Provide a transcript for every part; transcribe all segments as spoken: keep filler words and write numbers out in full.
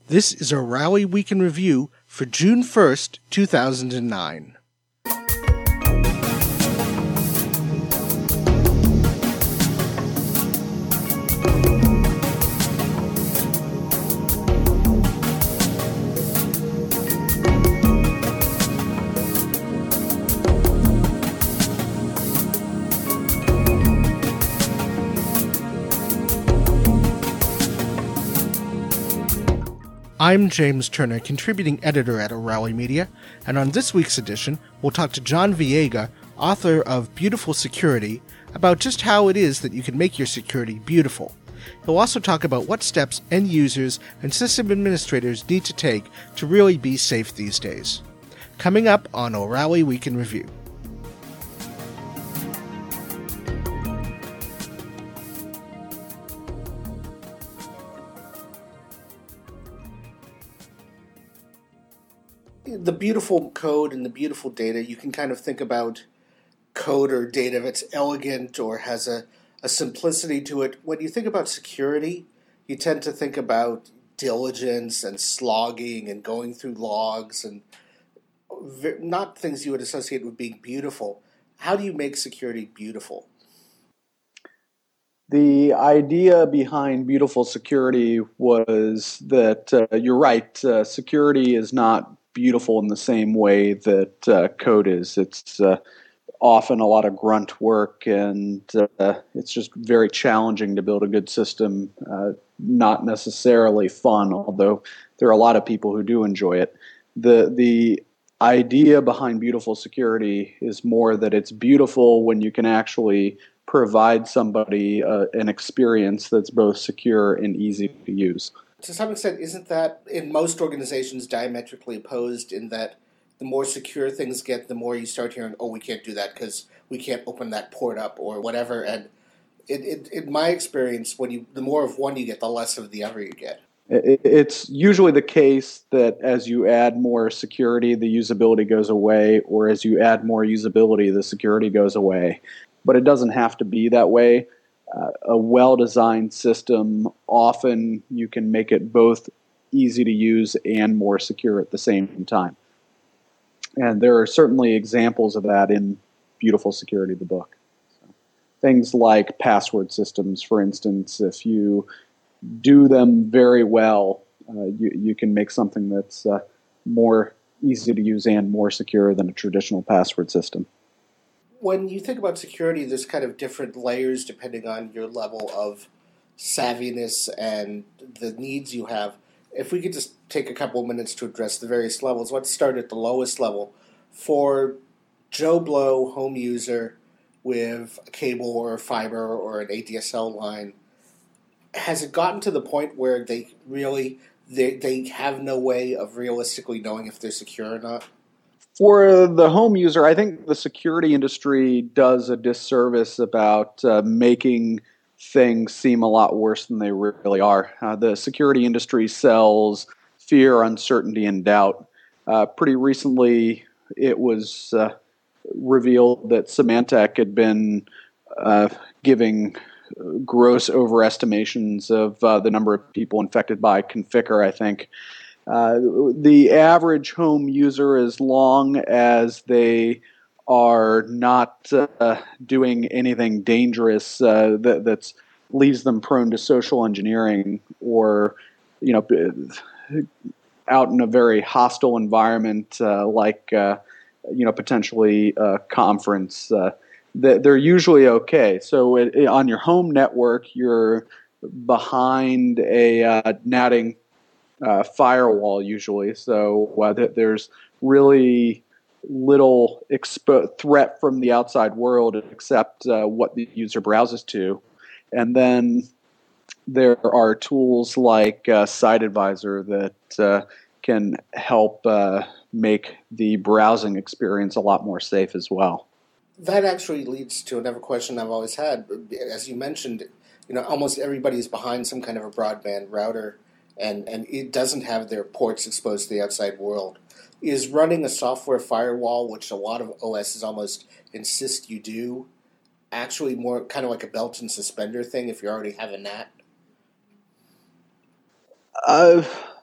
This is a Rally Week in Review for June first, two thousand nine. I'm James Turner, contributing editor at O'Reilly Media, and on this week's edition, we'll talk to John Viega, author of Beautiful Security, about just how it is that you can make your security beautiful. He'll also talk about what steps end users and system administrators need to take to really be safe these days. Coming up on O'Reilly Week in Review. The beautiful code and the beautiful data, you can kind of think about code or data that's elegant or has a, a simplicity to it. When you think about security, you tend to think about diligence and slogging and going through logs and not things you would associate with being beautiful. How do you make security beautiful? The idea behind Beautiful Security was that uh, you're right, uh, security is not beautiful in the same way that uh, code is. It's uh, often a lot of grunt work, and uh, it's just very challenging to build a good system. Uh, not necessarily fun, although there are a lot of people who do enjoy it. The the idea behind Beautiful Security is more that it's beautiful when you can actually provide somebody uh, an experience that's both secure and easy to use. To some extent, isn't that in most organizations diametrically opposed in that the more secure things get, the more you start hearing, oh, we can't do that because we can't open that port up or whatever. And it, it, in my experience, when you the more of one you get, the less of the other you get. It's usually the case that as you add more security, the usability goes away, or as you add more usability, the security goes away. But it doesn't have to be that way. Uh, a well-designed system, often you can make it both easy to use and more secure at the same time. And there are certainly examples of that in Beautiful Security, the book. So, things like password systems, for instance, if you do them very well, uh, you, you can make something that's uh, more easy to use and more secure than a traditional password system. When you think about security, there's kind of different layers depending on your level of savviness and the needs you have. If we could just take a couple of minutes to address the various levels, let's start at the lowest level. For Joe Blow, home user with a cable or fiber or an A D S L line, has it gotten to the point where they really they they have no way of realistically knowing if they're secure or not? For the home user, I think the security industry does a disservice about uh, making things seem a lot worse than they really are. Uh, the security industry sells fear, uncertainty, and doubt. Uh, pretty recently, it was uh, revealed that Symantec had been uh, giving gross overestimations of uh, the number of people infected by Conficker, I think. Uh, the average home user, as long as they are not uh, doing anything dangerous uh, that that's, leaves them prone to social engineering or, you know, out in a very hostile environment uh, like, uh, you know, potentially a conference, uh, they're usually okay. So it, on your home network, you're behind a uh, natting Uh, firewall usually, so uh, th- there's really little expo- threat from the outside world except uh, what the user browses to. And then there are tools like uh, SiteAdvisor that uh, can help uh, make the browsing experience a lot more safe as well. That actually leads to another question I've always had. As you mentioned, you know, almost everybody's behind some kind of a broadband router. And, and it doesn't have their ports exposed to the outside world. Is running a software firewall, which a lot of O Ss almost insist you do, actually more kind of like a belt and suspender thing if you already have a N A T? Uh,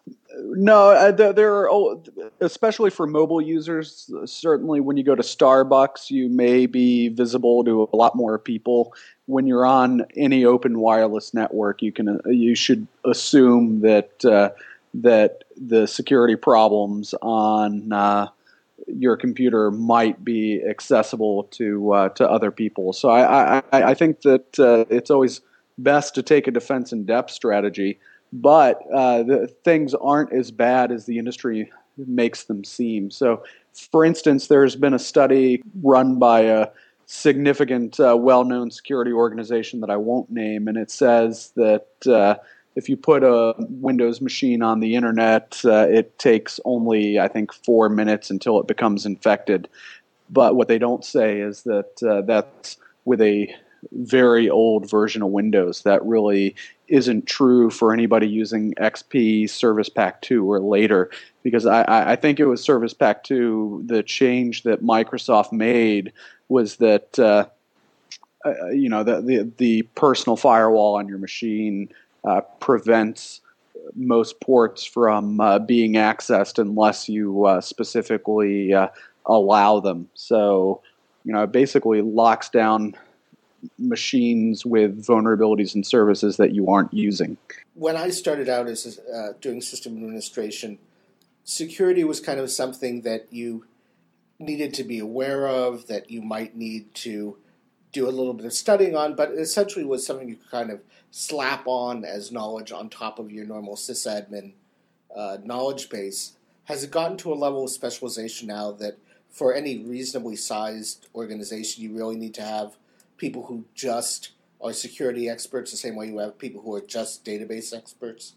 No, uh, there are, oh, especially for mobile users, certainly when you go to Starbucks, you may be visible to a lot more people. When you're on any open wireless network, you can uh, you should assume that uh, that the security problems on uh, your computer might be accessible to uh, to other people. So I I, I think that uh, it's always best to take a defense in depth strategy. But uh, the things aren't as bad as the industry makes them seem. So, for instance, there's been a study run by a significant, uh, well-known security organization that I won't name, and it says that uh, if you put a Windows machine on the internet, uh, it takes only, I think, four minutes until it becomes infected. But what they don't say is that uh, that's with a very old version of Windows. That really isn't true for anybody using X P, Service Pack two, or later, because I, I think it was Service Pack two, the change that Microsoft made was that uh, uh, you know the, the the personal firewall on your machine uh, prevents most ports from uh, being accessed unless you uh, specifically uh, allow them. So, you know, it basically locks down machines with vulnerabilities and services that you aren't using. When I started out as uh, doing system administration, security was kind of something that you needed to be aware of, that you might need to do a little bit of studying on, but it essentially was something you could kind of slap on as knowledge on top of your normal sysadmin uh, knowledge base. Has it gotten to a level of specialization now that for any reasonably sized organization you really need to have people who just are security experts the same way you have people who are just database experts?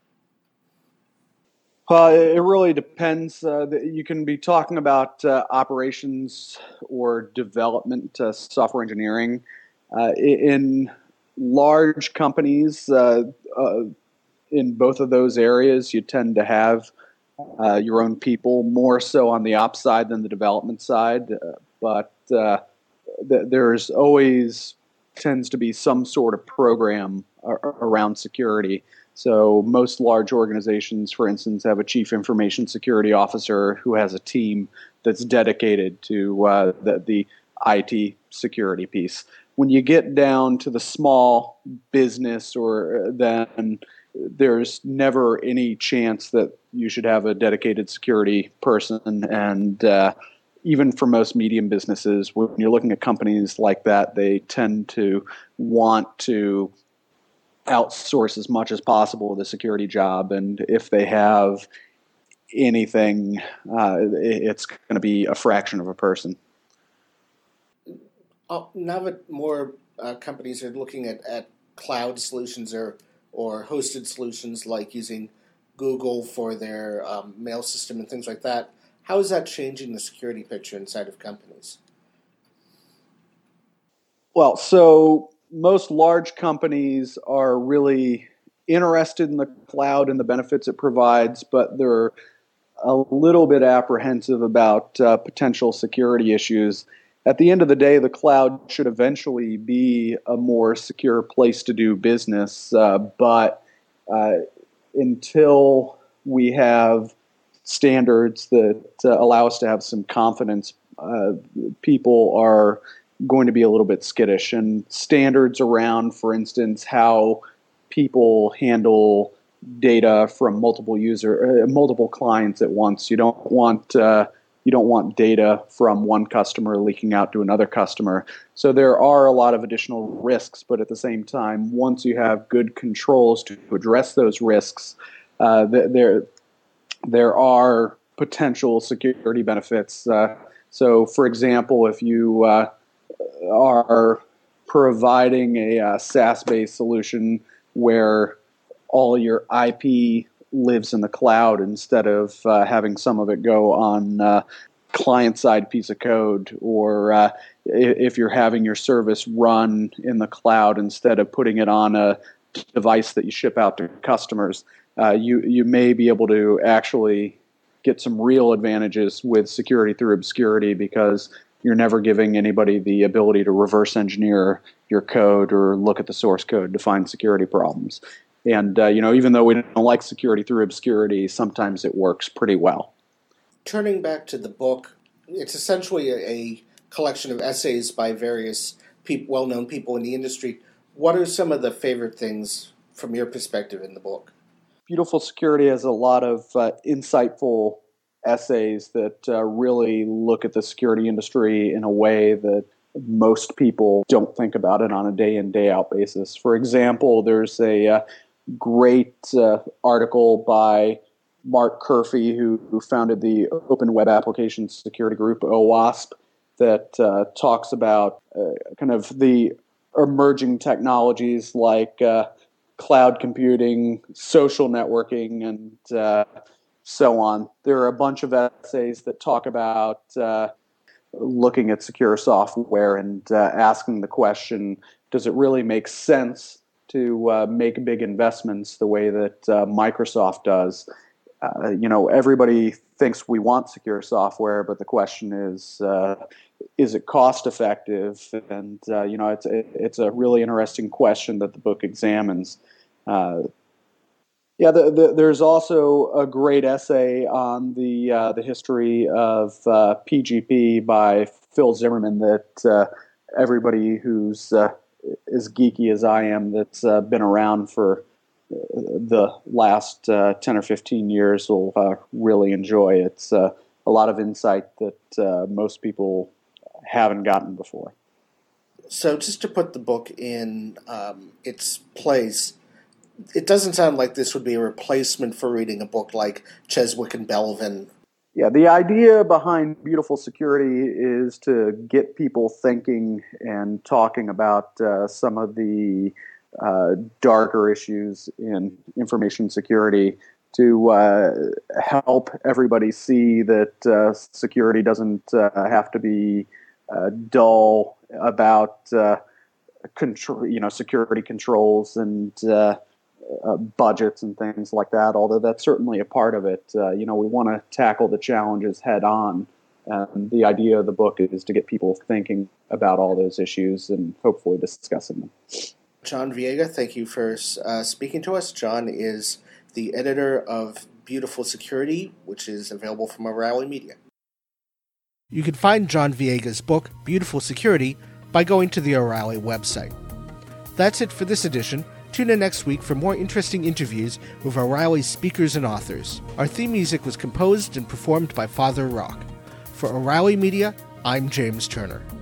Uh, it really depends. Uh, you can be talking about uh, operations or development, uh, software engineering. Uh, in large companies, uh, uh, in both of those areas, you tend to have uh, your own people, more so on the ops side than the development side. Uh, but uh, th- there's always tends to be some sort of program ar- around security. So most large organizations, for instance, have a chief information security officer who has a team that's dedicated to uh, the, the I T security piece. When you get down to the small business, or uh, then there's never any chance that you should have a dedicated security person. And uh, even for most medium businesses, when you're looking at companies like that, they tend to want to outsource as much as possible the security job, and if they have anything, uh, it's going to be a fraction of a person. Oh, now that more uh, companies are looking at, at cloud solutions or or hosted solutions like using Google for their um, mail system and things like that, how is that changing the security picture inside of companies? Well, so most large companies are really interested in the cloud and the benefits it provides, but they're a little bit apprehensive about uh, potential security issues. At the end of the day, the cloud should eventually be a more secure place to do business, uh, but uh, until we have standards that uh, allow us to have some confidence, uh, people are going to be a little bit skittish. And standards around, for instance, how people handle data from multiple user, uh, multiple clients at once. You don't want uh, you don't want data from one customer leaking out to another customer. So there are a lot of additional risks, but at the same time, once you have good controls to address those risks, uh, there there are potential security benefits. Uh, so, for example, if you uh, are providing a uh, SaaS-based solution where all your I P lives in the cloud instead of uh, having some of it go on uh, client-side piece of code, or uh, if you're having your service run in the cloud instead of putting it on a device that you ship out to customers, uh, you you may be able to actually get some real advantages with security through obscurity, because you're never giving anybody the ability to reverse engineer your code or look at the source code to find security problems. And, uh, you know, even though we don't like security through obscurity, sometimes it works pretty well. Turning back to the book, it's essentially a, a collection of essays by various pe- well-known people in the industry. What are some of the favorite things from your perspective in the book? Beautiful Security has a lot of uh, insightful essays that uh, really look at the security industry in a way that most people don't think about it on a day in, day out basis. For example, there's a uh, great uh, article by Mark Curphey, who, who founded the Open Web Application Security Group, OWASP, that uh, talks about uh, kind of the emerging technologies like uh, cloud computing, social networking, and uh, so on. There are a bunch of essays that talk about uh, looking at secure software and uh, asking the question, does it really make sense to uh, make big investments the way that uh, Microsoft does? Uh, you know, everybody thinks we want secure software, but the question is, uh, is it cost effective? And, uh, you know, it's, it, it's a really interesting question that the book examines. Uh, yeah, the, the, there's also a great essay on the uh, the history of uh, P G P by Phil Zimmerman that uh, everybody who's uh, as geeky as I am that's uh, been around for the last uh, ten or fifteen years will uh, really enjoy. It's uh, a lot of insight that uh, most people haven't gotten before. So just to put the book in um, its place, it doesn't sound like this would be a replacement for reading a book like Cheswick and Belvin. Yeah, the idea behind Beautiful Security is to get people thinking and talking about uh, some of the uh, darker issues in information security, to uh, help everybody see that uh, security doesn't uh, have to be uh, dull about uh, control, you know, security controls and uh, uh, budgets and things like that. Although that's certainly a part of it. Uh, you know, we want to tackle the challenges head on. And the idea of the book is to get people thinking about all those issues and hopefully discussing them. John Viega, thank you for uh, speaking to us. John is the editor of Beautiful Security, which is available from O'Reilly Media. You can find John Viega's book, Beautiful Security, by going to the O'Reilly website. That's it for this edition. Tune in next week for more interesting interviews with O'Reilly's speakers and authors. Our theme music was composed and performed by Father Rock. For O'Reilly Media, I'm James Turner.